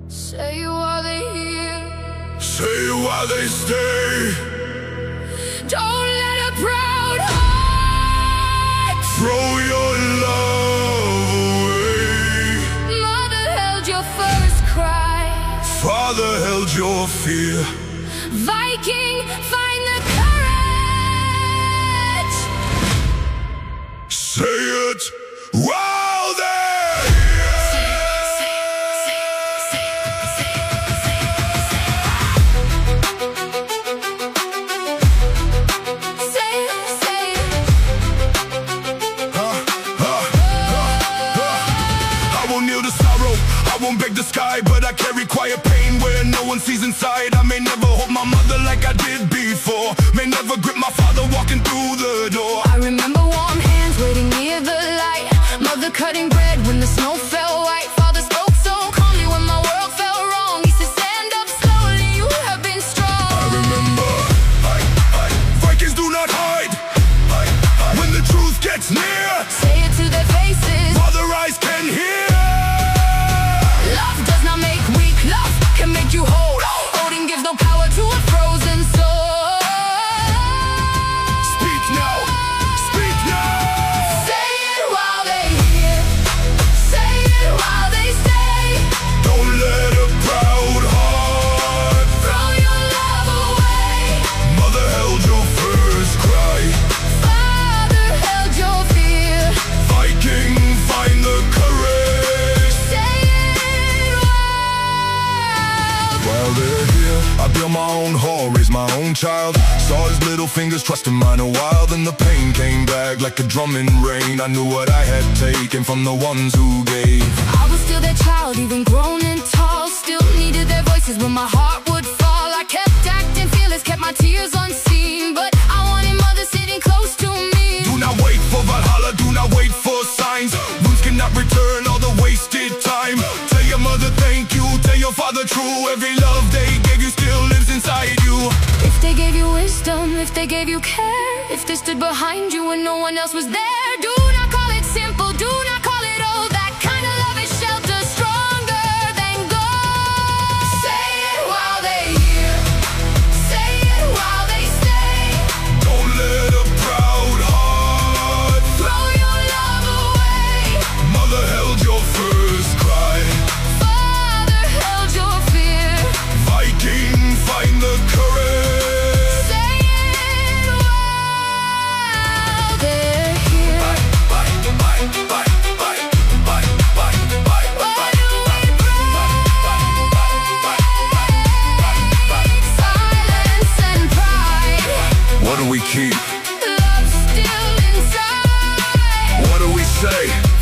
Say while they hear, say while they stay. Don't let a proud heart throw your love away. Mother held your first cry, Father held your fear. Viking, find the courage. Say it while they're I won't beg the sky, but I carry quiet pain where no one sees inside. I may never hold my mother like I did before, may never grip my father walking through the door. I remember warm hands waiting near the light, mother cutting bread when the snow fell white. Father spoke so calmly when my world felt wrong. He said, stand up slowly, you have been strong. I remember, Vikings do not hide. When the truth gets near, say it to their faces, Father eyes can hear. Make you hold. Holding gives no power to a frozen soul. Speak now, speak now. Say it while they hear, say it while they stay. Don't let a proud heart throw your love away. Mother held your first cry, Father held your fear. Viking, find the courage. Say it while they're here. I built my own home, raised my own child. Saw his little fingers trusting mine a while. Then the pain came back like a drum in rain. I knew what I had taken from the ones who gave. I was still their child, even grown and tall. Still needed their voices when my heart would fall. I kept acting fearless, kept my tears unseen, but I wanted mother sitting close to me. Do not wait for Valhalla, do not wait for signs. Wounds cannot return all the wasted time. Tell your mother thank you, tell your father true. Every love they gave you still lives inside you. If they gave you wisdom, if they gave you care, if they stood behind you when no one else was there. Do not call it simple, do not call it old. That kind of love is shelter, stronger than gold. Say it while they hear, say it while they stay. Don't let a proud heart throw your love away. Mother held your first cry, Father held your fear. Viking, find the courage. Say it while they're here. What do we break? Silence and pride. What do we keep? Love still inside. What do we say?